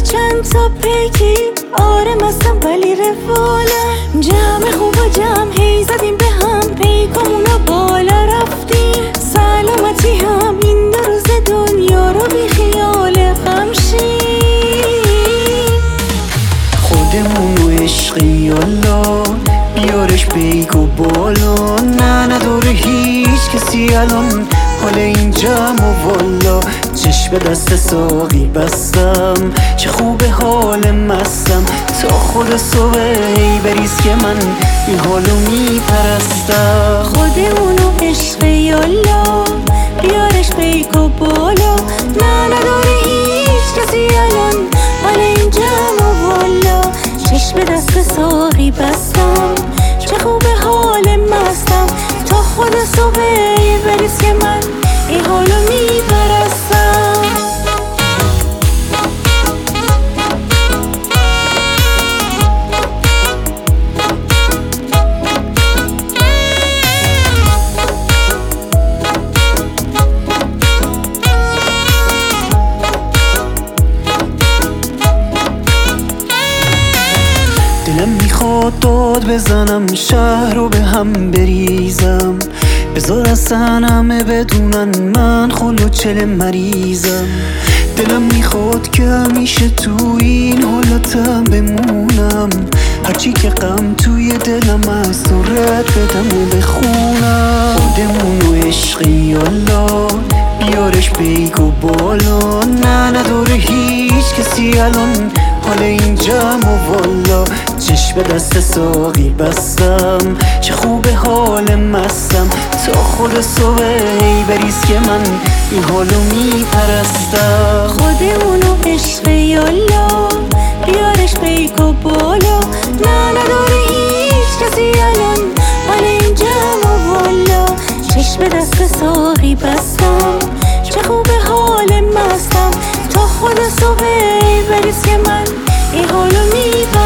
چند تا پیکی آره مستم ولی رفالم جمع خوب و جمع هی زدیم به هم پیکامونو بالا رفتیم سلامتی هم این 2 روز دنیا رو بی خیال غمشیم خودمونو عشقی یالا بیارش بیگ و بالا نه نداره هیچ کسی الان حال این جمع و والا چشم دست ساقی بستم چه خوبه حال مستم تا خود صبح ای بریز که من این حالو میپرستم خودمونو عشق یالا بیارش بیگ و بالا نه نداره هیچ کسی الان حال این جمع و والا چشم دست ساقی بستم چه خوبه حال مستم تا خود صبح ای بریز که من این حالو میپرستم دلم میخواد داد بزنم شهر رو به هم بریزم بذار اصلا همه بدونن من خلوچل مریضم دلم میخواد که همیشه تو این حالتم بمونم هرچی که غم توی دلم از تو رد بدم و بخونم خودمونو عشقی یالا بیارش بیگ و بالا نه نداره هیچ کسی الان حال این جمع و والا چشم دست ساقی بستم چه خوبه حال مستم تا خود صبح ای بریز که من این حالو میپرستم خودمونو عشق یالا بیارش بیگ و بالا نه نداره هیچ کسی الان حال این جمع و والا چشم دست ساقی بستم چه خوبه حال مستم تا خود صبح ای بریز که من این حالو میپرستم